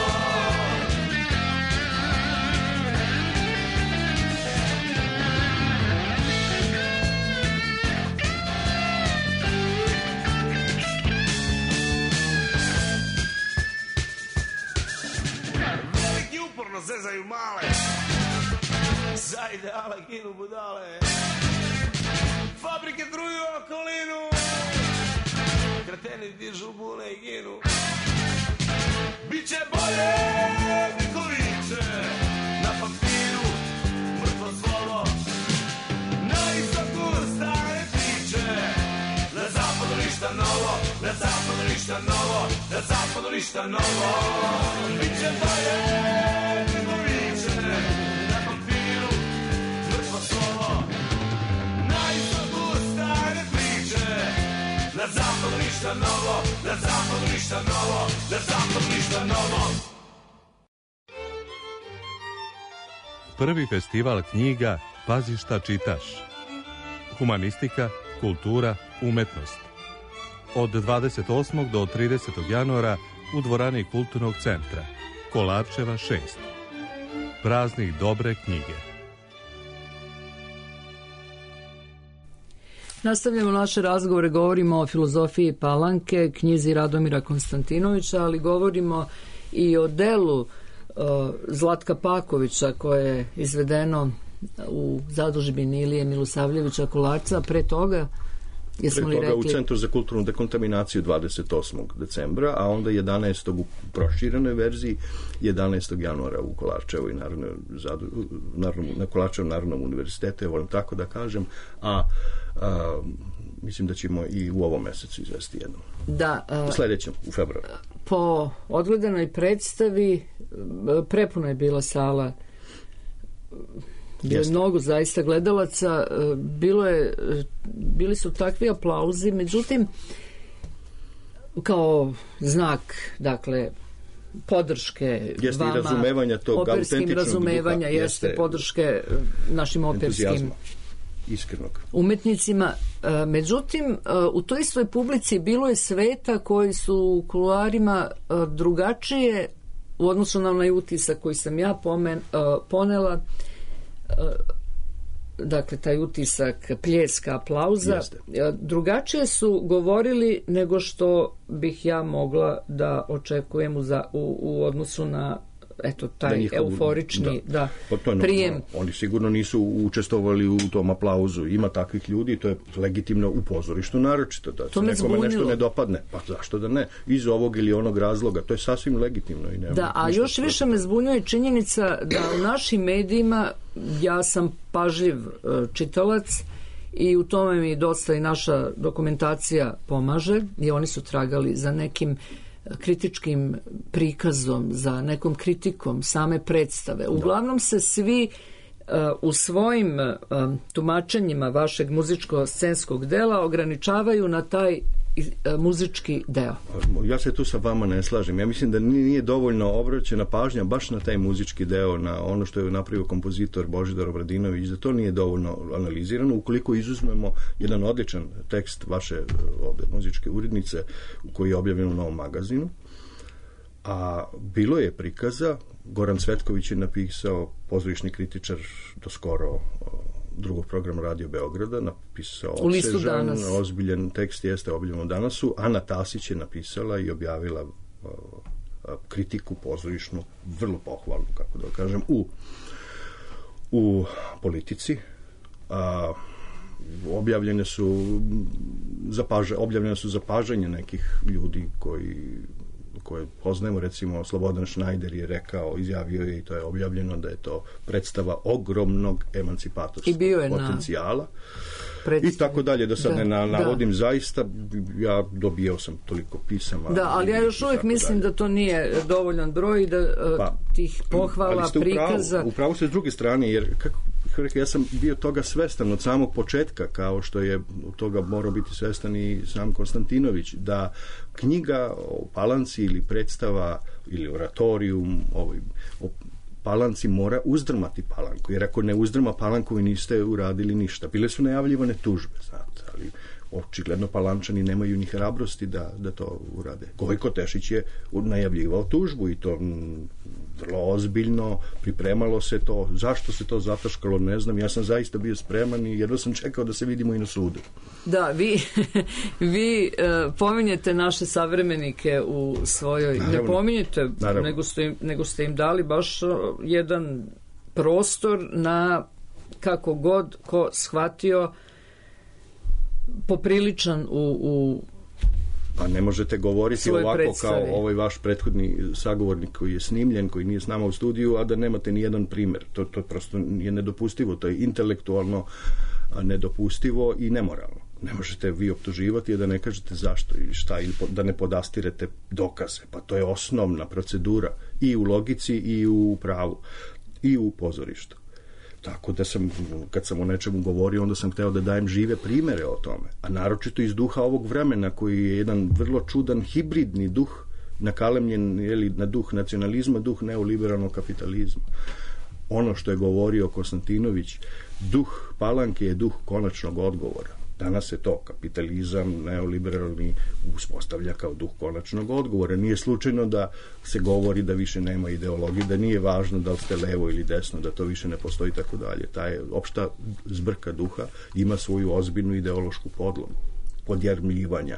Zezaju male, za ideale ginu budale. Fabrike truju okolinu, kreteni dižu bune i ginu. Biće bolje, niko viče. Na papiru, mrtvo slovo. Na istoku stare priče. Na zapadu ništa novo. Na zapadu ništa novo. Na zapadu ništa novo. Biće bolje, niko viče. Na papiru, mrtvo slovo. Na istoku stare priče. Na zapadu ništa novo. Na zapadu ništa novo. Na zapadu ništa novo. Prvi festival knjiga Pazi šta čitaš. Humanistika, kultura, umetnost. Od dvadeset osmog do tridesetog januara u dvorani Kulturnog centra, Kolarčeva šest. Praznik dobre knjige. Nastavljamo naše razgovore, govorimo o filozofiji Palanke, knjizi Radomira Konstantinovića, ali govorimo i o delu uh, Zlatka Pakovića koje je izvedeno u zadužbini Ilije Milosavljevića Kolarca. Pre toga, jesmo Pre li toga rekli... u Centru za kulturnu dekontaminaciju dvadeset osmog decembra, a onda jedanaestog u proširenoj verziji, jedanaestog januara u Kolarčevoj narodnoj, narodnom, na Kolarčevom narodnom univerzitetu, ja volim tako da kažem, a, a mislim da ćemo i u ovom mesecu izvesti jednom. Da, uh, sledećem, u februaru. Po odgledanoj predstavi prepuna je bila sala, bilo je mnogo zaista gledalaca, bilo je, bili su takvi aplauzi, međutim kao znak, dakle, podrške jeste vama, i razumevanja tog operskim razumevanja, duha, jeste, jeste podrške našim operskim iskrenog umetnicima. Međutim, u toj istoj publici bilo je sveta koji su u kuloarima drugačije u odnosu na onaj utisak koji sam ja pomen, ponela, dakle taj utisak pljeska, aplauza. Jeste. Drugačije su govorili nego što bih ja mogla da očekujem u, za, u, u odnosu na eto taj da njihovu, euforični da, da, to je prijem. No, oni sigurno nisu učestvovali u tom aplauzu. Ima takvih ljudi, to je legitimno u pozorištu naročito, da se nekome zbunilo. Nešto ne dopadne. Pa zašto da ne? Iz ovog ili onog razloga. To je sasvim legitimno. I nema da, a još više protiv. Me zbunjuje činjenica da u našim medijima, ja sam pažljiv uh, čitalac i u tome mi dosta i naša dokumentacija pomaže i oni su tragali za nekim kritičkim prikazom, za nekom kritikom same predstave. Uglavnom se svi uh, u svojim uh, tumačenjima vašeg muzičko-scenskog dela ograničavaju na taj uh, muzički deo. Ja se tu sa vama ne slažem. Ja mislim da nije dovoljno obraćena pažnja baš na taj muzički deo, na ono što je napravio kompozitor Božidar Obradinović, da to nije dovoljno analizirano. Ukoliko izuzmemo jedan odličan tekst vaše ovde muzičke urednice koji je objavljen u Novom magazinu, a bilo je prikaza, Goran Cvetković je napisao, pozorišni kritičar do skoro drugog programa Radio Beograda, napisao opsežan, ozbiljen tekst, jeste objavljen u Danasu. Ana Tasić je napisala i objavila uh, kritiku pozorišnu, vrlo pohvalnu, kako da kažem, u, u Politici. A, objavljene su zapaže, objavljene su zapažanje nekih ljudi koji koje poznajemo, recimo Slobodan Šnajder je rekao, izjavio je i to je objavljeno da je to predstava ogromnog emancipatorskog potencijala i tako dalje, da sad da, ne navodim, da. Zaista ja dobijao sam toliko pisama. Da, ali ja još uvijek mislim dalje. Da to nije dovoljan broj da pa, tih pohvala, ali ste prikaza. Upravo ste s druge strane, jer kako bih rekao, ja sam bio toga svestan od samog početka, kao što je od toga morao biti svestan i sam Konstantinović, da knjiga o Palanci ili predstava ili oratorijum ovaj, o Palanci mora uzdrmati Palanku, jer ako ne uzdrma Palanku vi niste uradili ništa. Bile su najavljivane tužbe, znate, ali očigledno Palančani nemaju ni hrabrosti da, da to urade. Gojko Tešić je najavljivao tužbu i to m, vrlo ozbiljno, pripremalo se to. Zašto se to zataškalo, ne znam. Ja sam zaista bio spreman i jedva sam čekao da se vidimo i na sudu. Da, vi, vi uh, pominjete naše savremenike u svojoj... Naravno, ne pominjete, nego ste, im, nego ste im dali baš uh, jedan prostor na, kako god ko shvatio, popriličan u, u pa ne možete govoriti ovako predstavi. Kao ovaj vaš prethodni sagovornik koji je snimljen, koji nije s nama u studiju, a da nemate ni jedan primjer. To, to prosto je nedopustivo, to je intelektualno nedopustivo i nemoralno. Ne možete vi optuživati, a da ne kažete zašto i šta, ili da ne podastirete dokaze. Pa to je osnovna procedura i u logici i u pravu i u pozorištu. Tako da sam, kad sam o nečemu govorio, onda sam hteo da dajem žive primere o tome. A naročito iz duha ovog vremena, koji je jedan vrlo čudan hibridni duh, nakalemljen jeli, na duh nacionalizma, duh neoliberalnog kapitalizma. Ono što je govorio Konstantinović, duh Palanke je duh konačnog odgovora. Danas se to kapitalizam neoliberalni uspostavlja kao duh konačnog odgovora. Nije slučajno da se govori da više nema ideologije, da nije važno da li ste levo ili desno, da to više ne postoji, tako dalje. Ta je opšta zbrka duha ima svoju ozbiljnu ideološku podlogu podjarmljivanja.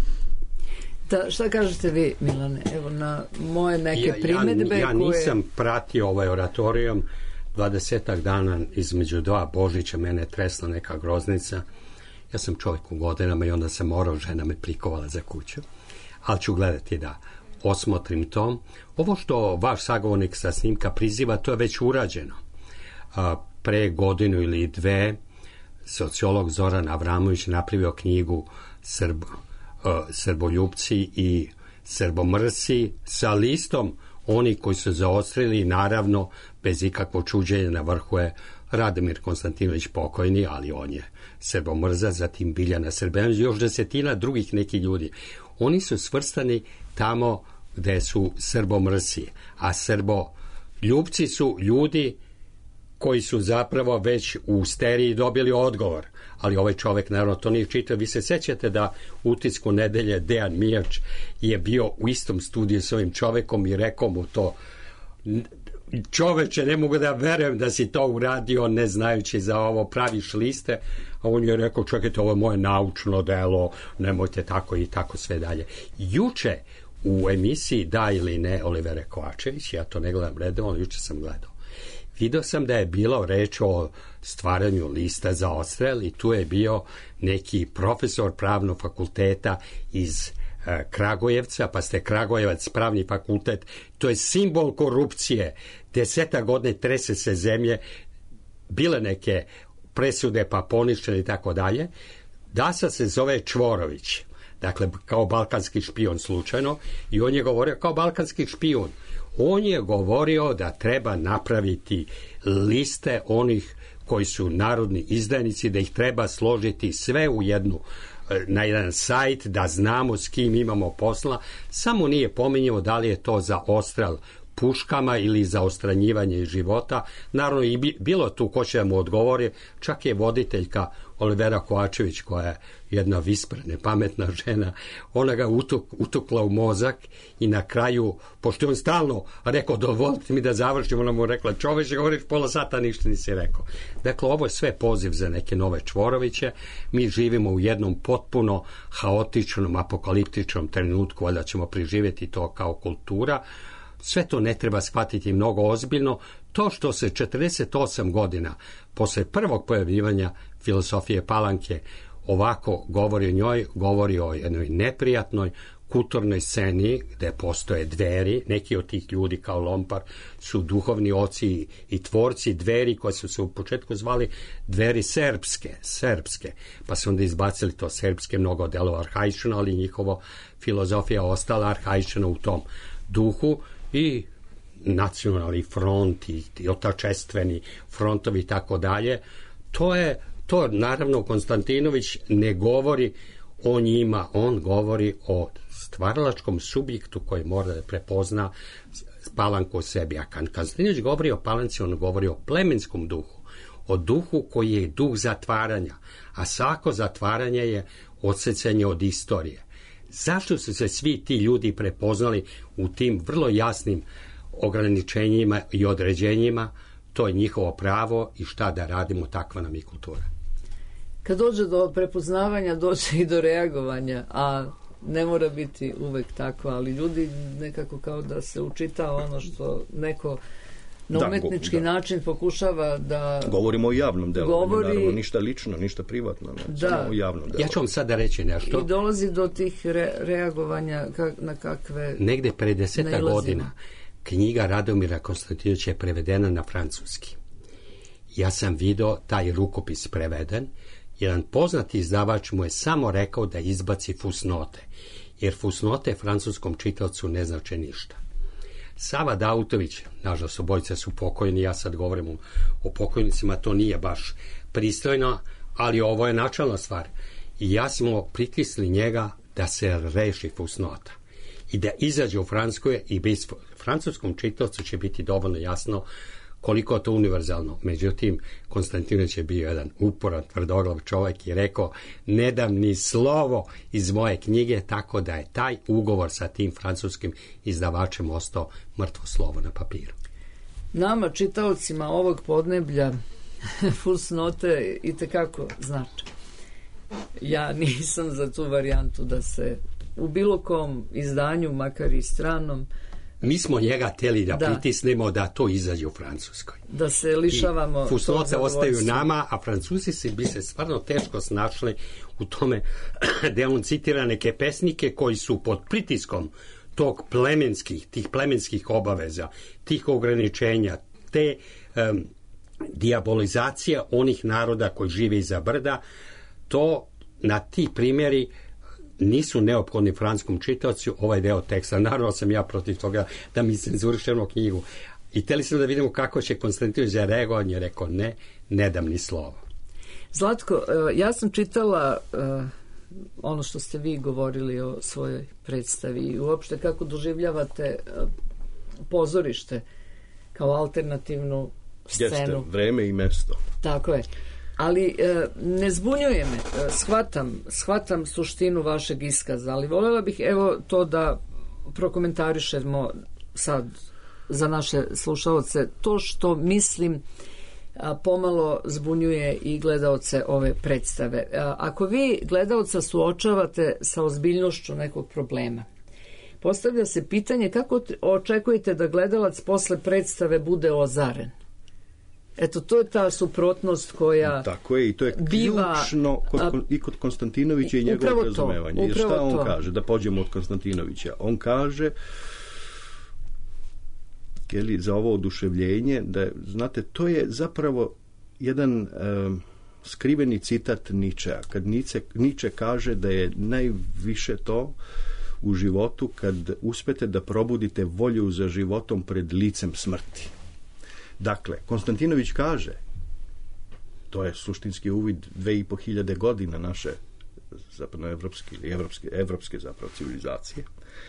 Da, šta kažete vi, Milane? Evo na moje neke ja, primedbe ja, ja koje... nisam pratio ovaj oratorijum dvadesetak dana između dva Božića, mene je tresla neka groznica. Ja sam čovjek u godinama i onda sam morao, žena me prikovala za kuću. Ali ću gledati da osmotrim to. Ovo što vaš sagovornik sa snimka priziva, to je već urađeno. A, pre godinu ili dve sociolog Zoran Avramović napravio knjigu Srb, a, Srboljupci i Srbomrsi sa listom oni koji su zaostrili, naravno bez ikakvog čuđenja. Na vrhu je Radomir Konstantinović pokojni, ali on je Srbomrza, zatim Biljana Srbenović, još desetina drugih nekih ljudi. Oni su svrstani tamo gde su Srbomrsi, a Srboljupci su ljudi koji su zapravo već u steriji dobili odgovor. Ali ovaj čovek, naravno, to nije čitao. Vi se sećate da u Utisku nedelje Dejan Mijač je bio u istom studiju s ovim čovekom i rekao mu to: čoveče, ne mogu da verujem da si to uradio ne znajući za ovo, praviš liste. A on je rekao: čekajte, ovo je moje naučno delo, nemojte tako i tako sve dalje. Juče u emisiji Da ili ne Olivera Kovačević, ja to ne gledam redovno, ali juče sam gledao, video sam da je bilo reč o stvaranju lista za odstrel i tu je bio neki profesor pravnog fakulteta iz e, Kragujevca, pa ste Kragujevac, pravni fakultet, to je simbol korupcije. Deseta godine trese se zemlje, bile neke presude pa poništene i tako dalje. Dasa se zove Čvorović, dakle kao balkanski špijun slučajno, i on je govorio kao balkanski špijun. On je govorio da treba napraviti liste onih koji su narodni izdajnici, da ih treba složiti sve u jednu, na jedan sajt, da znamo s kim imamo posla. Samo nije pominjao da li je to za odstrel puškama ili za ostranjivanje života. Naravno i bi, bilo tu ko će mu odgovori, čak je voditeljka Olivera Kovačević, koja je jedna visprena, pametna žena, ona ga utuk, utukla u mozak i na kraju, pošto je on stalno rekao dozvolite mi da završim, ona mu rekla: čoveče, govoriš pola sata, ništa nisi rekao. Dakle, ovo je sve poziv za neke nove Čvoroviće. Mi živimo u jednom potpuno haotičnom, apokaliptičnom trenutku, valjda ćemo preživjeti to kao kultura. Sve to ne treba shvatiti mnogo ozbiljno. To što se četrdeset osam godina posle prvog pojavljivanja filosofije Palanke ovako govori o njoj, govori o jednoj neprijatnoj kulturnoj sceni gde postoje Dveri. Neki od tih ljudi kao Lompar su duhovni oci i tvorci Dveri, koji su se u početku zvali Dveri srpske, srpske, pa su onda izbacili to srpske, mnogo delo arhaično, ali njihova filozofija ostala arhaična u tom duhu. I nacionalni front i, i otačestveni frontovi i tako dalje. To je, to naravno Konstantinović ne govori o njima, on govori o stvaralačkom subjektu koji mora da prepozna Palanku u sebi. A kad Konstantinović govori o Palanci, on govori o plemenskom duhu, o duhu koji je duh zatvaranja, a svako zatvaranje je odsecanje od istorije. Zašto su se svi ti ljudi prepoznali u tim vrlo jasnim ograničenjima i određenjima? To je njihovo pravo i šta da radimo, takva nam je kultura. Kad dođe do prepoznavanja, dođe i do reagovanja, a ne mora biti uvek tako, ali ljudi nekako kao da se učita ono što neko na umetnički da, go, da. način pokušava da... Govorimo o javnom delovanju, govori... naravno, ništa lično, ništa privatno, ne, da. samo o javnom delovanju. Ja ću vam sada reći nešto. I dolazi do tih re, reagovanja kak, na kakve... Negde pre deseta godina knjiga Radomira Konstantinovića je prevedena na francuski. Ja sam video taj rukopis preveden. Jedan poznati izdavač mu je samo rekao da izbaci fusnote, jer fusnote francuskom čitaocu ne znače ništa. Sava Dautović, nažalost obojica su pokojni, ja sad govorim o pokojnicima, to nije baš pristojno, ali ovo je načelna stvar. I ja smo pritisli njega da se reši fusnota i da izađe u Francuskoj i bez francuskom čitaocu će biti dovoljno jasno koliko je to univerzalno. Međutim, Konstantinović je bio jedan uporan, tvrdoglav čovjek i rekao, ne dam ni slovo iz moje knjige, tako da je taj ugovor sa tim francuskim izdavačem ostao mrtvo slovo na papiru. Nama, čitaocima ovog podneblja, fusnote itekako znači. Ja nisam za tu varijantu da se u bilo kom izdanju, makar i stranom, mi smo njega teli da, da pritisnemo da to izađe u Francuskoj. Da se lišavamo... I fusnote ostaju nama, a Francuzi se bi se stvarno teško snašli u tome da on citira neke pesnike koji su pod pritiskom tog plemenskih, tih plemenskih obaveza, tih ograničenja, te um, diabolizacije onih naroda koji žive iza brda. To na ti primjeri nisu neophodni francuskom čitaocu ovaj deo teksta. Naravno sam ja protiv toga da mi cenzuriše jednu knjigu. I hteli smo da vidimo kako će Konstantinović reagovati. On je rekao ne, ne dam ni slovo. Zlatko, ja sam čitala uh, ono što ste vi govorili o svojoj predstavi i uopšte kako doživljavate uh, pozorište kao alternativnu scenu. Jeste, vreme i mesto. Tako je. Ali e, ne zbunjuje me, e, shvatam, shvatam suštinu vašeg iskaza, ali voljela bih evo to da prokomentarišemo sad za naše slušalce, to što mislim a, pomalo zbunjuje i gledaoce ove predstave. A, ako vi gledaoca suočavate sa ozbiljnošću nekog problema, postavlja se pitanje kako očekujete da gledalac posle predstave bude ozaren. Eto, to je ta suprotnost koja tako je, i to je biva, ključno kod, a, i kod Konstantinovića i njegovog razumevanja. Jer šta on to. kaže? Da pođemo od Konstantinovića. On kaže Keli, za ovo oduševljenje, da, znate, to je zapravo jedan um, skriveni citat Ničea. Kad Nice, Niče kaže da je najviše to u životu kad uspete da probudite volju za životom pred licem smrti. Dakle, Konstantinović kaže, to je suštinski uvid dve i po hiljade godina naše zapadnoevropske ili evropske, evropske zapravo civilizacije.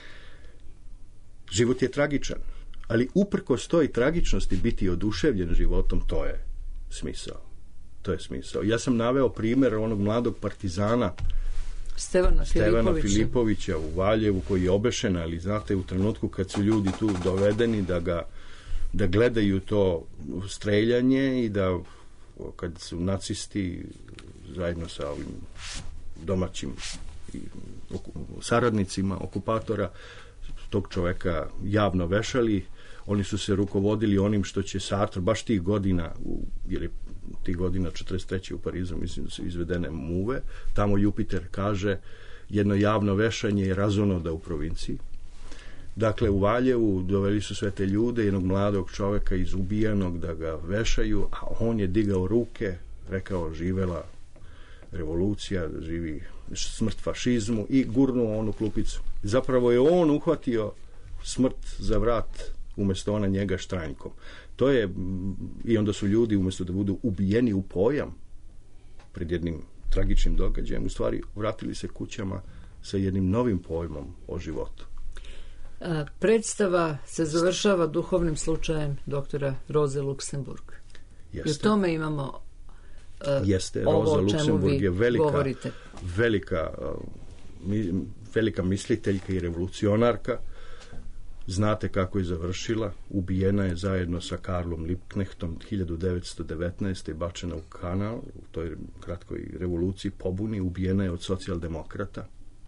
Život je tragičan, ali uprkos toj tragičnosti biti oduševljen životom, to je smisao. To je smisao. Ja sam naveo primjer onog mladog partizana Stevana, Stevana Filipovića. Filipovića u Valjevu, koji je obešen, ali znate, u trenutku kad su ljudi tu dovedeni da ga da gledaju to streljanje i da kad su nacisti zajedno sa ovim domaćim saradnicima okupatora tog čoveka javno vešali, oni su se rukovodili onim što će Sartre baš tih godina, jer je tih godina četrdeset treće u Parizu, mislim da su izvedene muve, tamo Jupiter kaže jedno javno vešanje je razonoda u provinciji. Dakle, u Valjevu doveli su sve te ljude, jednog mladog čoveka izubijanog da ga vešaju, a on je digao ruke, rekao živela revolucija, živi smrt fašizmu i gurnuo onu klupicu. Zapravo je on uhvatio smrt za vrat umjesto ona njega štrajkom. To je, i onda su ljudi umjesto da budu ubijeni u pojam pred jednim tragičnim događajem, u stvari vratili se kućama sa jednim novim pojmom o životu. A, predstava se završava duhovnim slučajem doktora Roze Luksemburg. Jeste. I u tome imamo a, Jeste, ovo Roza o čemu Luksemburg vi je velika, govorite. velika, mi, velika misliteljka i revolucionarka. Znate kako je završila. Ubijena je zajedno sa Karlom Liebknechtom hiljadu devetsto devetnaeste. bačena u kanal u toj kratkoj revoluciji, pobuni. Ubijena je od socijaldemokrata.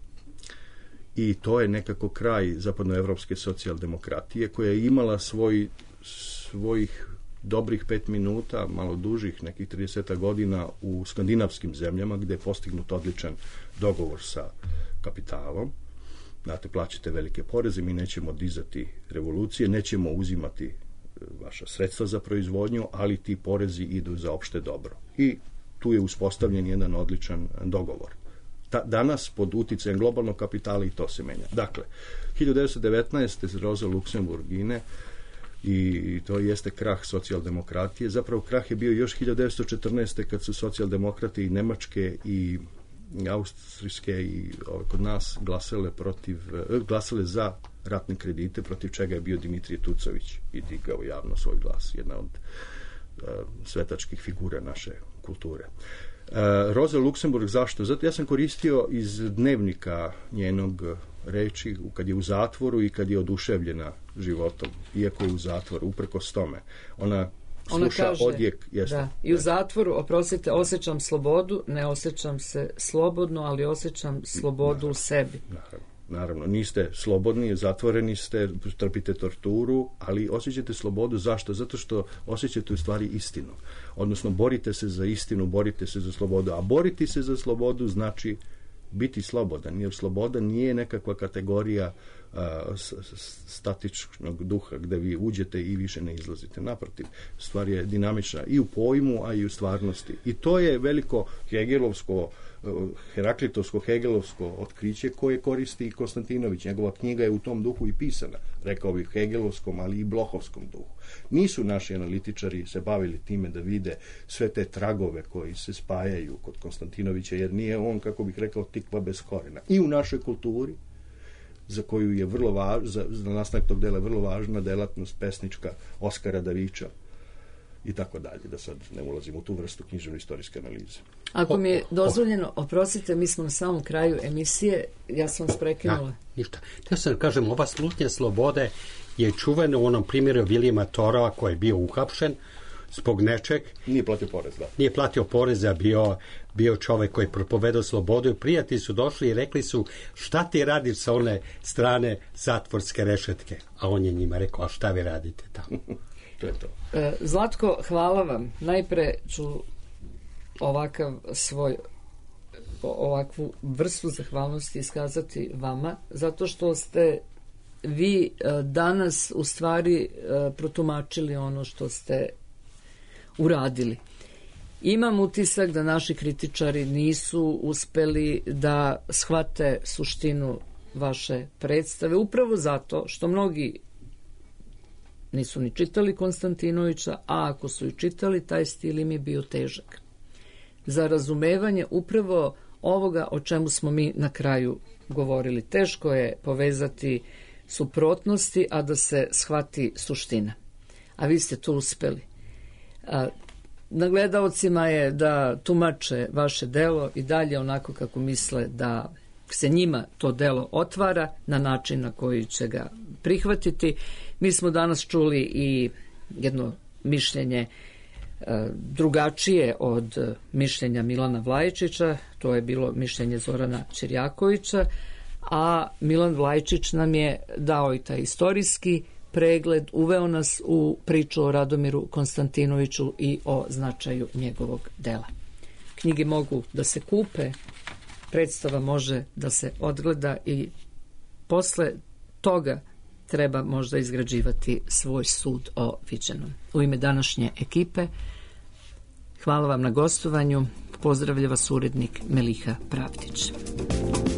I to je nekako kraj zapadnoevropske socijaldemokratije koja je imala svoj, svojih dobrih pet minuta, malo dužih, nekih trideset godina u skandinavskim zemljama gdje je postignut odličan dogovor sa kapitalom. Znate, plaćate velike poreze, mi nećemo dizati revolucije, nećemo uzimati vaša sredstva za proizvodnju, ali ti porezi idu za opšte dobro. I tu je uspostavljen jedan odličan dogovor. Ta, danas, pod uticajem globalnog kapitala, i to se menja. Dakle, hiljadu devetsto devetnaeste. Roza Luksemburg gine i to jeste krah socijaldemokratije. Zapravo krah je bio još hiljadu devetsto četrnaeste. kad su socijaldemokrati i Nemačke i austrijske i ove, kod nas glasale protiv, glasale za ratne kredite, protiv čega je bio Dimitrije Tucović i digao javno svoj glas, jedna od uh, svetačkih figura naše kulture. Uh, Roza Luksemburg, zašto? Zato ja sam koristio iz dnevnika njenog reči kad je u zatvoru i kad je oduševljena životom, iako je u zatvoru, uprkos tome. Ona Ona sluša kaže, odjek, jeste, da, i u zatvoru, oprostite, osjećam slobodu, ne osjećam se slobodno, ali osjećam slobodu naravno, u sebi. Naravno, naravno, niste slobodni, zatvoreni ste, trpite torturu, ali osjećate slobodu. Zašto? Zato što osjećate u stvari istinu. Odnosno, borite se za istinu, borite se za slobodu. A boriti se za slobodu znači biti slobodan, jer sloboda nije nekakva kategorija a, s, s, statičnog duha gde vi uđete i više ne izlazite. Naprotiv, stvar je dinamična i u pojmu, a i u stvarnosti. I to je veliko hegelovsko, heraklitovsko hegelovsko otkriće koje koristi i Konstantinović. Njegova knjiga je u tom duhu i pisana, rekao bih hegelovskom, ali i blohovskom duhu. Nisu naši analitičari se bavili time da vide sve te tragove koji se spajaju kod Konstantinovića, jer nije on, kako bih rekao, tikva bez korena. I u našoj kulturi, za koju je vrlo važna, za, za nastanak tog dela je vrlo važna delatnost pesnička Oskara Davića i tako dalje, da sad ne ulazim u tu vrstu književno-istorijske analize. Ako mi je O, o, dozvoljeno, oprostite, mi smo na samom kraju emisije, ja sam vas prekinula. Ja, ništa. Htio sam da kažem, ova slutnja slobode je čuvena u onom primjeru Vilijama Torova koji je bio uhapšen zbog nečeg. Nije platio porez, da. Nije platio porez, a bio, bio čovek koji je propovedao slobodu i prijatelji su došli i rekli su šta ti radiš sa one strane zatvorske rešetke? A on je njima rekao, a šta vi radite tamo? To je to. Zlatko, hvala vam. Najpre ću ovakav svoj ovakvu vrstu zahvalnosti iskazati vama, zato što ste vi danas u stvari protumačili ono što ste uradili. Imam utisak da naši kritičari nisu uspeli da shvate suštinu vaše predstave, upravo zato što mnogi nisu ni čitali Konstantinovića, a ako su i čitali, taj stil im je bio težak. Za razumevanje upravo ovoga o čemu smo mi na kraju govorili. Teško je povezati suprotnosti, a da se shvati suština. A vi ste to uspeli. A, na gledaocima je da tumače vaše delo i dalje onako kako misle da se njima to delo otvara na način na koji će ga prihvatiti. Mi smo danas čuli i jedno mišljenje e, drugačije od mišljenja Milana Vlajičića, to je bilo mišljenje Zorana Ćirjakovića, a Milan Vlajičić nam je dao i taj istorijski pregled, uveo nas u priču o Radomiru Konstantinoviću i o značaju njegovog dela. Knjige mogu da se kupe, predstava može da se odgleda i posle toga treba možda izgrađivati svoj sud o viđenom. U ime današnje ekipe hvala vam na gostovanju. Pozdravlja vas urednik Meliha Pravdić.